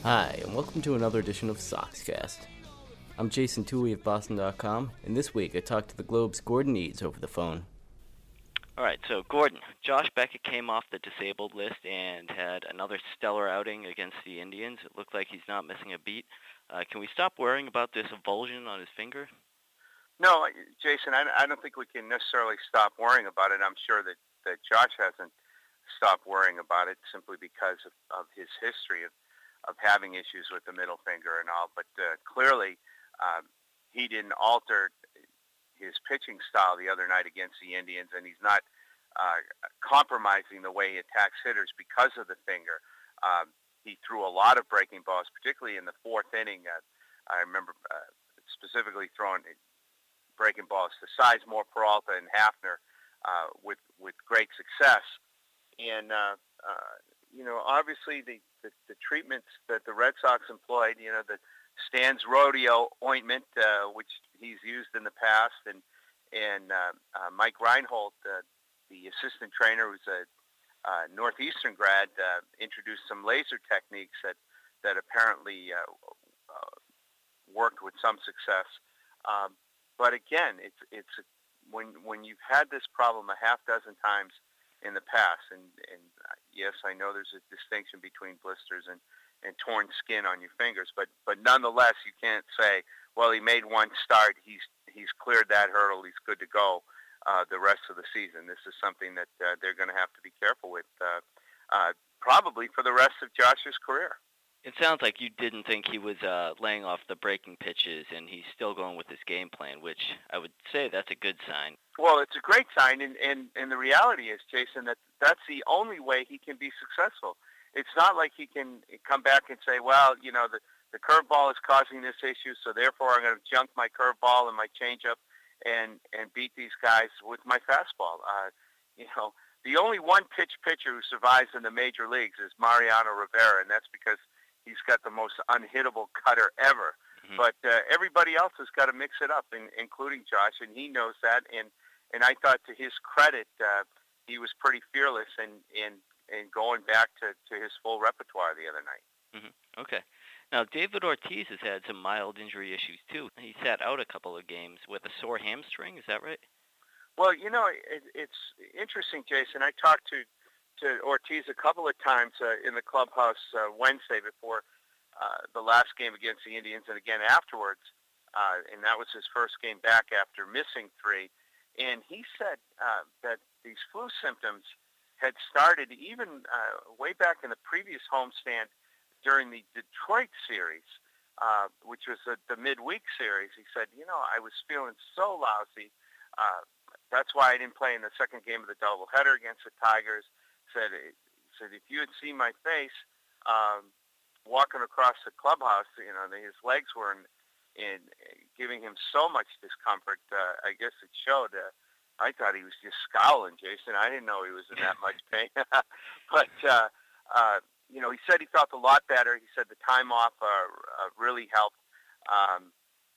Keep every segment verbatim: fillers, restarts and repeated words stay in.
Hi, and welcome to another edition of Soxcast. I'm Jason Tooley of Boston dot com, and this week I talked to the Globe's Gordon Eads over the phone. All right, so Gordon, Josh Beckett came off the disabled list and had another stellar outing against the Indians. It looked like he's not missing a beat. Uh, can we stop worrying about this avulsion on his finger? No, Jason, I, I don't think we can necessarily stop worrying about it. I'm sure that, that Josh hasn't stopped worrying about it simply because of, of his history of, of having issues with the middle finger and all. But uh, clearly, um, he didn't alter his pitching style the other night against the Indians, and he's not uh, compromising the way he attacks hitters because of the finger. Um, he threw a lot of breaking balls, particularly in the fourth inning. Uh, I remember uh, specifically throwing breaking balls to Sizemore, Peralta, and Hafner uh, with with great success. And uh, uh, you know, obviously the, the the treatments that the Red Sox employed, you know, the Stan's Rodeo ointment, uh, which he's used in the past, and and uh, uh, Mike Reinhold, uh, the assistant trainer, who's a uh, Northeastern grad, uh, introduced some laser techniques that that apparently uh, uh, worked with some success. Um, but again, it's it's when when you've had this problem a half dozen times in the past, and and uh, yes, I know there's a distinction between blisters and and torn skin on your fingers, but but nonetheless, you can't say, well, he made one start, he's he's cleared that hurdle, he's good to go uh, the rest of the season. This is something that uh, they're going to have to be careful with, uh, uh, probably for the rest of Josh's career. It sounds like you didn't think he was uh, laying off the breaking pitches, and he's still going with his game plan, which I would say that's a good sign. Well, it's a great sign, and, and, and the reality is, Jason, that that's the only way he can be successful. It's not like he can come back and say, well, you know, the, the curveball is causing this issue, so therefore I'm going to junk my curveball and my changeup and, and beat these guys with my fastball. Uh, you know, the only one-pitch pitcher who survives in the major leagues is Mariano Rivera, and that's because he's got the most unhittable cutter ever. Mm-hmm. But uh, everybody else has got to mix it up, in, including Josh, and he knows that. And, and I thought, to his credit, uh, he was pretty fearless in, in, in going back to, to his full repertoire the other night. Mm-hmm. Okay. Now, David Ortiz has had some mild injury issues, too. He sat out a couple of games with a sore hamstring. Is that right? Well, you know, it, it's interesting, Jason. I talked to to Ortiz a couple of times uh, in the clubhouse uh, Wednesday before uh, the last game against the Indians, and again afterwards, uh, and that was his first game back after missing three. And he said uh, that these flu symptoms had started even uh, way back in the previous homestand during the Detroit series, uh, which was a, the midweek series. He said, you know, I was feeling so lousy. Uh, that's why I didn't play in the second game of the doubleheader against the Tigers. Said, said if you had seen my face um, walking across the clubhouse, you know, his legs were in, in giving him so much discomfort. Uh, I guess it showed. Uh, I thought he was just scowling, Jason. I didn't know he was in that much pain. But, uh, uh, you know, he said he felt a lot better. He said the time off uh, uh, really helped. Um,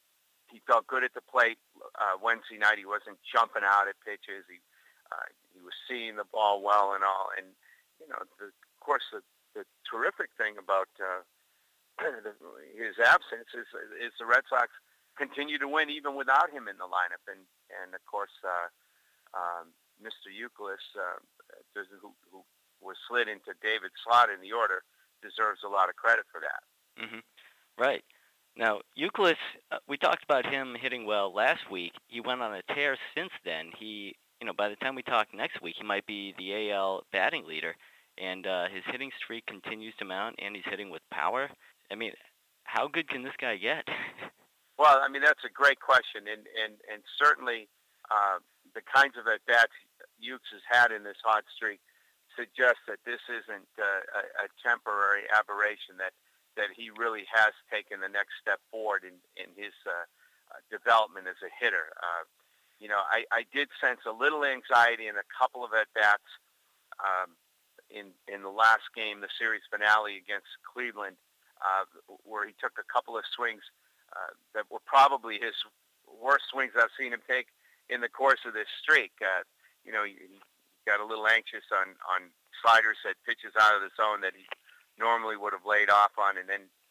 he felt good at the plate uh, Wednesday night. He wasn't jumping out at pitches. He Uh, he was seeing the ball well and all. And, you know, the, of course, the, the terrific thing about uh, the, his absence is, is the Red Sox continue to win even without him in the lineup. And, and of course, uh, um, Mister Youkilis, uh, who, who was slid into David's slot in the order, deserves a lot of credit for that. Mm-hmm. Right. Now, Youkilis, uh, we talked about him hitting well last week. He went on a tear since then. He... You know, by the time we talk next week, he might be the A L batting leader, and uh, his hitting streak continues to mount, and he's hitting with power. I mean, how good can this guy get? Well, I mean, that's a great question, and and, and certainly uh, the kinds of at-bats Ukes has had in this hot streak suggest that this isn't uh, a, a temporary aberration, that, that he really has taken the next step forward in, in his uh, uh, development as a hitter. Uh, You know, I, I did sense a little anxiety in a couple of at-bats um, in in the last game, the series finale against Cleveland, uh, where he took a couple of swings uh, that were probably his worst swings I've seen him take in the course of this streak. Uh, you know, he, he got a little anxious on, on sliders that pitches out of the zone that he normally would have laid off on, and then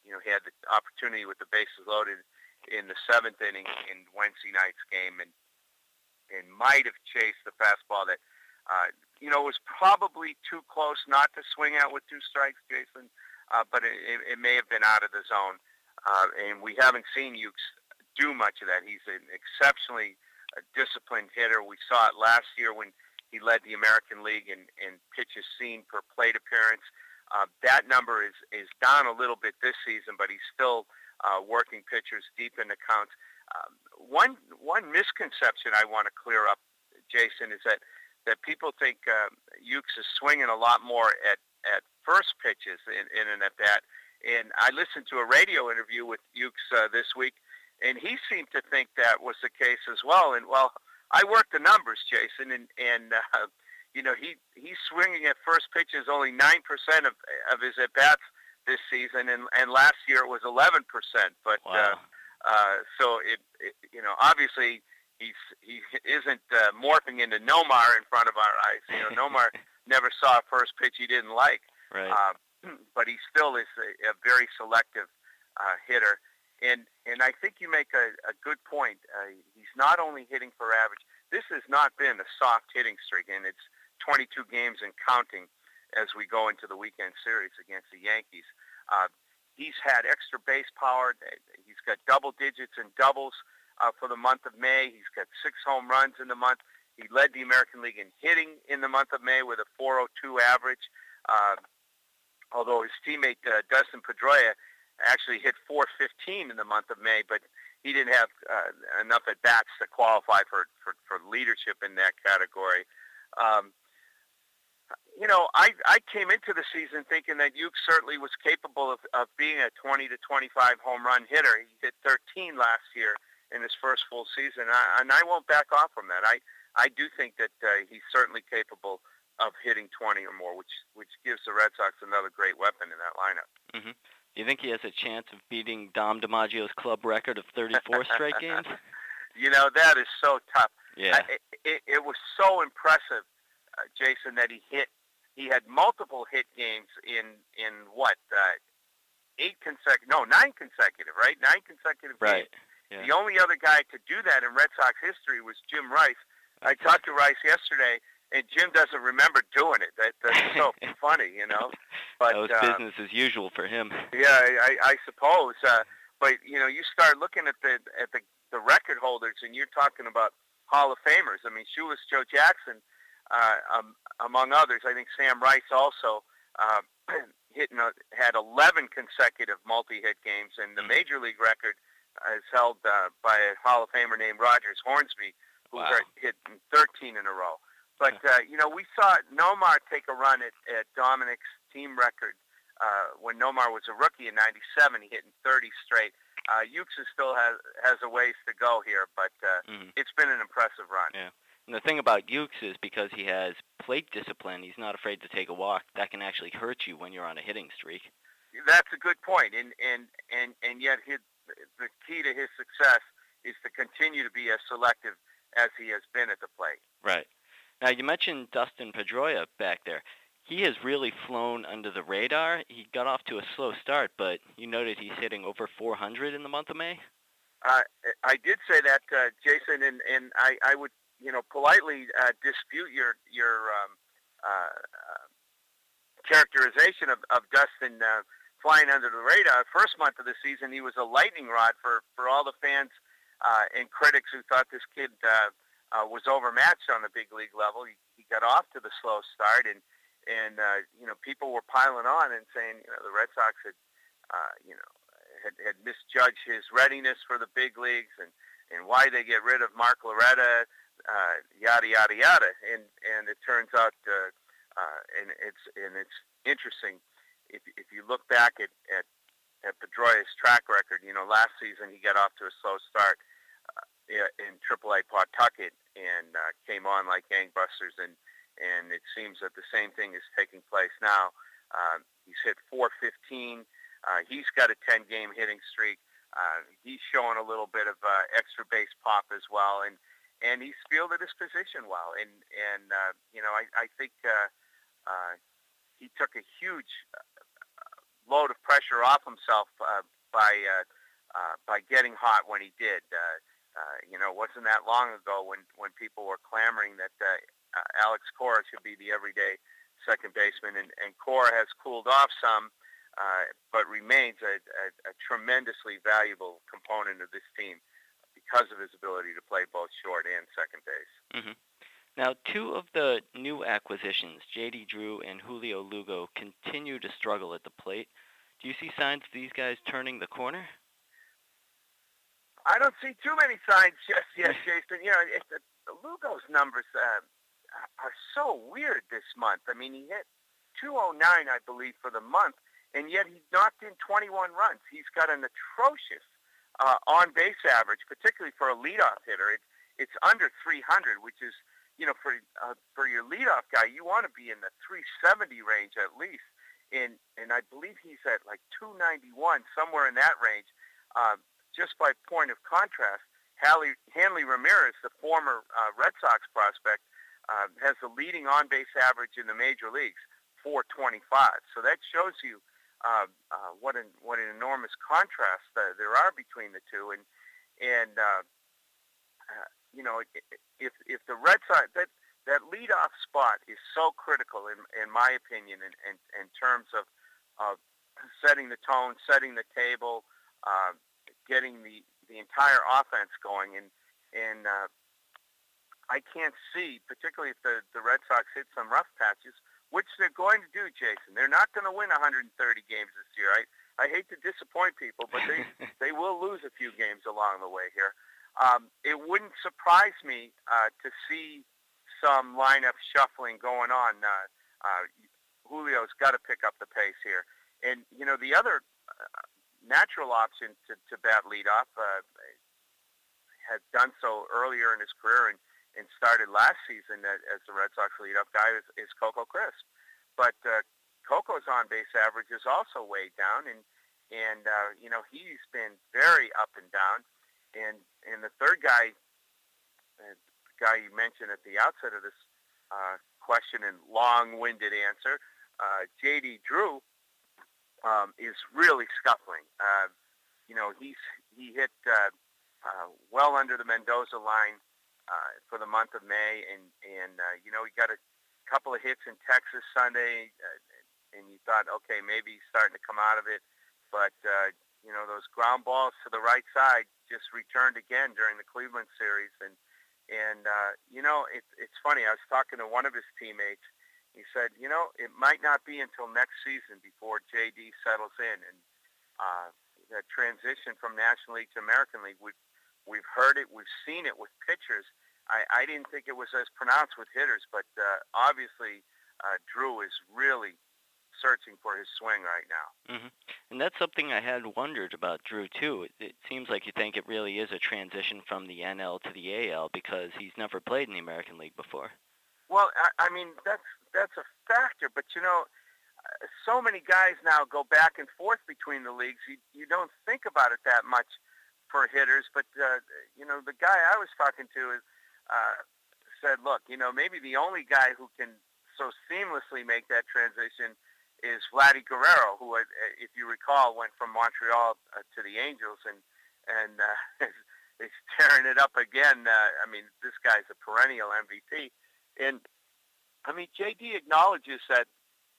you know, he had the opportunity with the bases loaded in the seventh inning in Wednesday night's game, and and might have chased the fastball that, uh, you know, was probably too close not to swing out with two strikes, Jason, uh, but it, it may have been out of the zone. Uh, and we haven't seen Ukes do much of that. He's an exceptionally uh, disciplined hitter. We saw it last year when he led the American League in, in pitches seen per plate appearance. Uh, that number is, is down a little bit this season, but he's still uh, working pitchers deep into counts. Um, one one misconception I want to clear up, Jason, is that, that people think uh, Ukes is swinging a lot more at, at first pitches in, in an at-bat. And I listened to a radio interview with Ukes uh, this week, and he seemed to think that was the case as well. And, well, I worked the numbers, Jason, and, and uh, you know, he, he's swinging at first pitches only nine percent of, of his at-bats this season, and, and last year it was eleven percent. But wow. uh, uh, so, it, it, you know, obviously he's, he isn't uh, morphing into Nomar in front of our eyes. You know, Nomar never saw a first pitch he didn't like. Right. Uh, but he still is a, a very selective uh, hitter. And and I think you make a, a good point. Uh, he's not only hitting for average. This has not been a soft hitting streak, and it's twenty-two games and counting as we go into the weekend series against the Yankees. Uh, he's had extra base power. He's got double digits in doubles uh, for the month of May. He's got six home runs in the month. He led the American League in hitting in the month of May with a four oh two average. Uh, although his teammate uh, Dustin Pedroia actually hit four fifteen in the month of May, but he didn't have uh, enough at-bats to qualify for, for, for leadership in that category. Um, you know, I, I came into the season thinking that Ukes certainly was capable of, of being a twenty to twenty-five home run hitter. He hit thirteen last year in his first full season, I, and I won't back off from that. I, I do think that uh, he's certainly capable of hitting twenty or more, which which gives the Red Sox another great weapon in that lineup. Mm-hmm. Do you think he has a chance of beating Dom DiMaggio's club record of thirty-four straight games? You know, that is so tough. Yeah. I, it, it was so impressive, uh, Jason, that he hit. He had multiple hit games in in what uh, eight consecutive? No, nine consecutive. Right, nine consecutive right. games. Yeah. The only other guy to do that in Red Sox history was Jim Rice. I talked to Rice yesterday, and Jim doesn't remember doing it. That, that's so funny, you know. But that was uh, business as usual for him. Yeah, I, I suppose. Uh, but you know, you start looking at the at the, the record holders, and you're talking about Hall of Famers. I mean, Shoeless Joe Jackson, uh, um, among others. I think Sam Rice also uh, hitting a, had eleven consecutive multi-hit games, and the mm-hmm. major league record uh, is held uh, by a Hall of Famer named Rogers Hornsby, who wow. hit thirteen in a row. But, uh, you know, we saw Nomar take a run at, at Dominic's team record uh, when Nomar was a rookie in ninety-seven. He hit in thirty straight. Uh, Ukes still has has a ways to go here, but uh, mm-hmm. it's been an impressive run. Yeah. And the thing about Ukes is because he has plate discipline, he's not afraid to take a walk. That can actually hurt you when you're on a hitting streak. That's a good point. And, and, and, and yet his, the key to his success is to continue to be as selective as he has been at the plate. Right. Now, you mentioned Dustin Pedroia back there. He has really flown under the radar. He got off to a slow start, but you noted he's hitting over four hundred in the month of May? Uh, I did say that, uh, Jason, and, and I, I would, you know, politely uh, dispute your your um, uh, uh, characterization of, of Dustin uh, flying under the radar. First month of the season, he was a lightning rod for, for all the fans uh, and critics who thought this kid uh, Uh, was overmatched on the big league level. He, he got off to the slow start, and and uh, you know, people were piling on and saying, you know, the Red Sox had uh, you know had, had misjudged his readiness for the big leagues, and, and why they get rid of Mark Loretta, uh, yada yada yada. And and it turns out, uh, uh, and it's and it's interesting if if you look back at at, at Pedroia's track record. You know, last season he got off to a slow start in triple A Pawtucket and uh, came on like gangbusters, and, and it seems that the same thing is taking place now. Um, he's hit four fifteen. Uh, he's got a ten-game hitting streak. Uh, he's showing a little bit of uh, extra base pop as well, and, and he's fielded his position well. And, and uh, you know, I, I think uh, uh, he took a huge uh, load of pressure off himself uh, by uh, uh, by getting hot when he did. Uh, uh, you know, it wasn't that long ago when, when people were clamoring that uh, uh, Alex Cora should be the everyday second baseman, and, and Cora has cooled off some, uh, but remains a, a, a tremendously valuable component of this team because of his ability to play both short and second base. Mm-hmm. Now, two of the new acquisitions, J D. Drew and Julio Lugo, continue to struggle at the plate. Do you see signs of these guys turning the corner? I don't see too many signs just yet, Jason. You know, it, the, the Lugo's numbers uh, are so weird this month. I mean, he hit two oh nine, I believe, for the month, and yet he knocked in twenty-one runs. He's got an atrocious uh, on-base average, particularly for a leadoff hitter. It, it's under three hundred, which is, you know, for uh, for your leadoff guy, you want to be in the three seventy range at least. And and I believe he's at like two ninety-one, somewhere in that range. Um, just by point of contrast, Hanley, Hanley Ramirez, the former uh, Red Sox prospect, uh, has the leading on-base average in the major leagues, four twenty-five. So that shows you uh, uh, what an what an enormous contrast uh, there are between the two. And and uh, uh, you know, if if the Red Sox, that that leadoff spot is so critical in in my opinion, in in, in terms of of setting the tone, setting the table, uh, getting the, the entire offense going, and and uh, I can't see, particularly if the, the Red Sox hit some rough patches, which they're going to do, Jason. They're not going to win one hundred thirty games this year. I, I hate to disappoint people, but they, they will lose a few games along the way here. Um, it wouldn't surprise me uh, to see some lineup shuffling going on. Uh, uh, Julio's got to pick up the pace here. And, you know, the other uh, natural option to, to bat leadoff, uh, had done so earlier in his career and, and started last season as the Red Sox leadoff guy, is, is Coco Crisp. But uh, Coco's on-base average is also way down, and, and uh, you know, he's been very up and down. And, and the third guy, uh, the guy you mentioned at the outset of this uh, question and long-winded answer, uh, J D. Drew, Um, is really scuffling. Uh, you know, he's he hit uh, uh, well under the Mendoza line uh, for the month of May, and and uh, you know, he got a couple of hits in Texas Sunday, uh, and you thought, okay, maybe he's starting to come out of it, but uh, you know, those ground balls to the right side just returned again during the Cleveland series, and and uh, you know, it, it's funny. I was talking to one of his teammates. He said, you know, it might not be until next season before J D settles in. And uh, that transition from National League to American League, we've, we've heard it, we've seen it with pitchers. I, I didn't think it was as pronounced with hitters, but uh, obviously uh, Drew is really searching for his swing right now. Mm-hmm. And that's something I had wondered about Drew, too. It, it seems like you think it really is a transition from the N L to the A L because he's never played in the American League before. Well, I, I mean, that's that's a factor, but you know, so many guys now go back and forth between the leagues. You, you don't think about it that much for hitters, but uh, you know, the guy I was talking to is, uh, said, look, you know, maybe the only guy who can so seamlessly make that transition is Vladdy Guerrero, who, uh, if you recall, went from Montreal uh, to the Angels and and uh, is tearing it up again. Uh, I mean, this guy's a perennial M V P. And, I mean, J D acknowledges that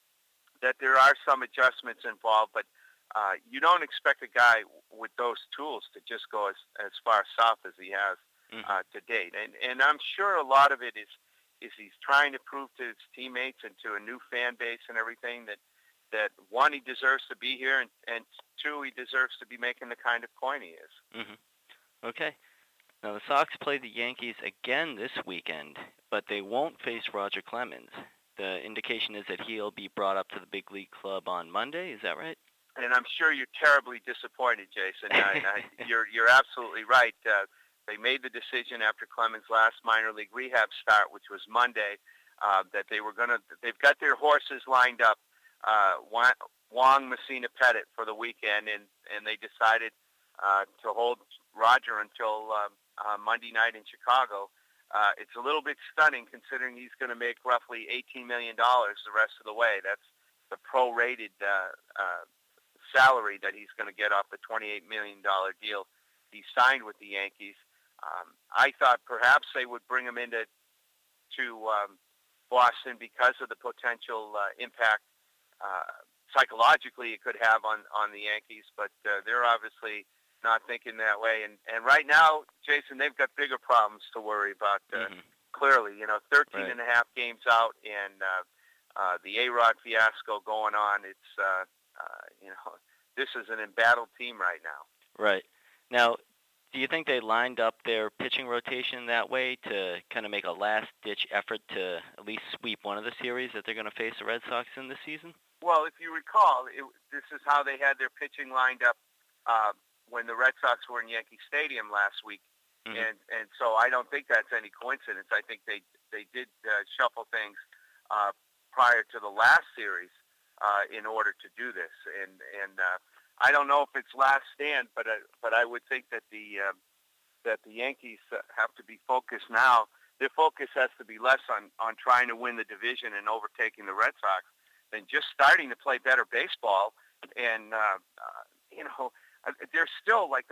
that there are some adjustments involved, but uh, you don't expect a guy with those tools to just go as, as far south as he has mm-hmm. uh, to date. And and I'm sure a lot of it is is he's trying to prove to his teammates and to a new fan base and everything that, that one, he deserves to be here, and, and two, he deserves to be making the kind of coin he is. Mm-hmm. Okay. Now, the Sox play the Yankees again this weekend, but they won't face Roger Clemens. The indication is that he'll be brought up to the big league club on Monday. Is that right? And I'm sure you're terribly disappointed, Jason. I, I, you're you're absolutely right. Uh, they made the decision after Clemens' last minor league rehab start, which was Monday, uh, that they were going to. They've got their horses lined up, uh, Wong, Messina, Pettit for the weekend, and and they decided uh, to hold Roger until um, uh, Monday night in Chicago. Uh, it's a little bit stunning considering he's going to make roughly eighteen million dollars the rest of the way. That's the prorated uh, uh, salary that he's going to get off the twenty-eight million dollars deal he signed with the Yankees. Um, I thought perhaps they would bring him into to um, Boston because of the potential uh, impact uh, psychologically it could have on, on the Yankees, but uh, they're obviously not thinking that way. And, and right now, Jason, they've got bigger problems to worry about, uh, mm-hmm. clearly. You know, thirteen right. and a half games out, and uh, uh, the A-Rod fiasco going on. It's, uh, uh, you know, this is an embattled team right now. Right. Now, do you think they lined up their pitching rotation that way to kind of make a last-ditch effort to at least sweep one of the series that they're going to face the Red Sox in this season? Well, if you recall, it, this is how they had their pitching lined up uh, when the Red Sox were in Yankee Stadium last week. Mm-hmm. And and so I don't think that's any coincidence. I think they, they did uh, shuffle things uh, prior to the last series uh, in order to do this. And, and uh, I don't know if it's last stand, but uh, but I would think that the uh, that the Yankees uh, have to be focused now. Their focus has to be less on, on trying to win the division and overtaking the Red Sox than just starting to play better baseball. And uh, uh, you know, they're still like the.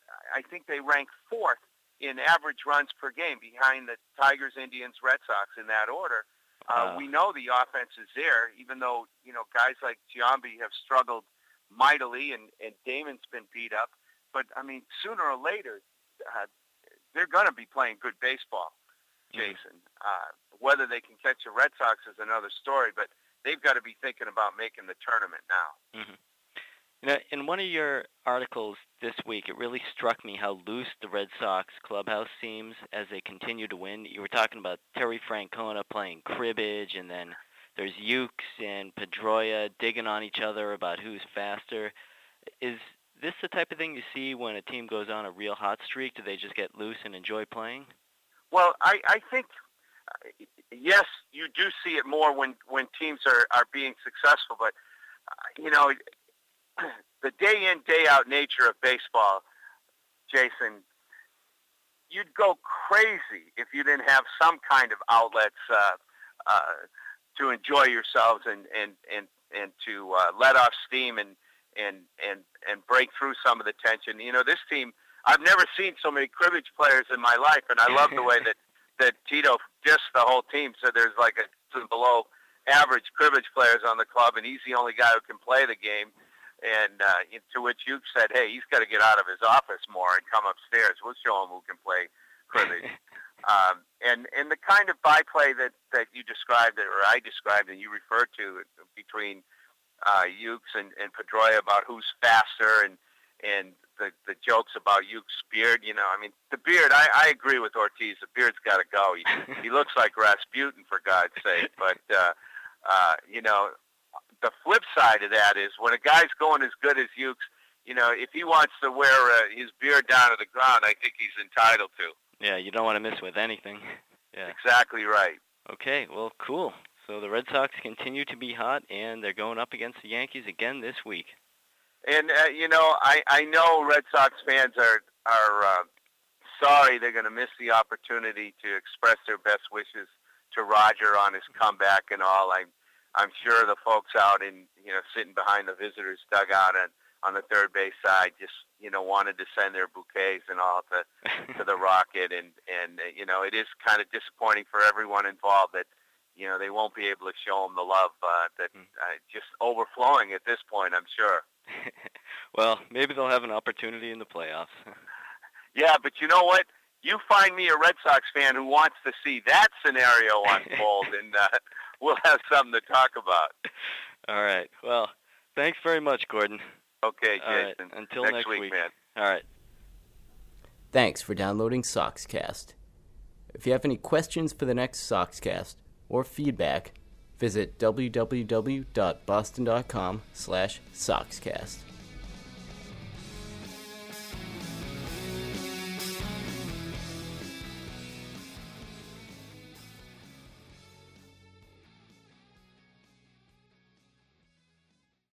I think they rank fourth in average runs per game, behind the Tigers, Indians, Red Sox in that order. Uh, uh, we know the offense is there, even though you know guys like Giambi have struggled mightily, and, and Damon's been beat up. But, I mean, sooner or later, uh, they're going to be playing good baseball, Jason. Mm-hmm. Uh, whether they can catch the Red Sox is another story, but they've got to be thinking about making the tournament now. Mm-hmm. You know, in one of your articles this week, it really struck me how loose the Red Sox clubhouse seems as they continue to win. You were talking about Terry Francona playing cribbage, and then there's Ukes and Pedroia digging on each other about who's faster. Is this the type of thing you see when a team goes on a real hot streak? Do they just get loose and enjoy playing? Well, I, I think, uh, yes, you do see it more when, when teams are, are being successful. But, uh, you know, the day-in, day-out nature of baseball, Jason, you'd go crazy if you didn't have some kind of outlets uh, uh, to enjoy yourselves and and and and to uh, let off steam and and and and break through some of the tension. You know, this team, I've never seen so many cribbage players in my life, and I love the way that that Tito just the whole team. So there's like a below average cribbage players on the club, and he's the only guy who can play the game. And uh, to which you said, hey, he's got to get out of his office more and come upstairs. We'll show him who can play cribbage. um, and, and the kind of byplay that, that you described, or I described and you referred to between uh, Ukes and, and Pedroia about who's faster, and and the, the jokes about Ukes' beard, you know, I mean, the beard, I, I agree with Ortiz. The beard's got to go. He, he looks like Rasputin, for God's sake. But, uh, uh, you know, the flip side of that is when a guy's going as good as Ukes, you know, if he wants to wear uh, his beard down to the ground, I think he's entitled to. Yeah, you don't want to miss with anything. Yeah, exactly right. Okay, well, cool. So the Red Sox continue to be hot, and they're going up against the Yankees again this week. And, uh, you know, I, I know Red Sox fans are, are uh, sorry they're going to miss the opportunity to express their best wishes to Roger on his comeback and all. I I'm sure the folks out in, you know, sitting behind the visitors' dugout and on the third base side just, you know, wanted to send their bouquets and all to to the Rocket. And, and you know, it is kind of disappointing for everyone involved that, you know, they won't be able to show them the love uh, that uh, just overflowing at this point, I'm sure. Well, maybe they'll have an opportunity in the playoffs. Yeah, but you know what? You find me a Red Sox fan who wants to see that scenario unfold, and uh, we'll have something to talk about. All right. Well, thanks very much, Gordon. Okay, Jason. Right. Until next, next week, week, man. All right. Thanks for downloading Soxcast. If you have any questions for the next Soxcast or feedback, visit w w w dot boston dot com slash Soxcast.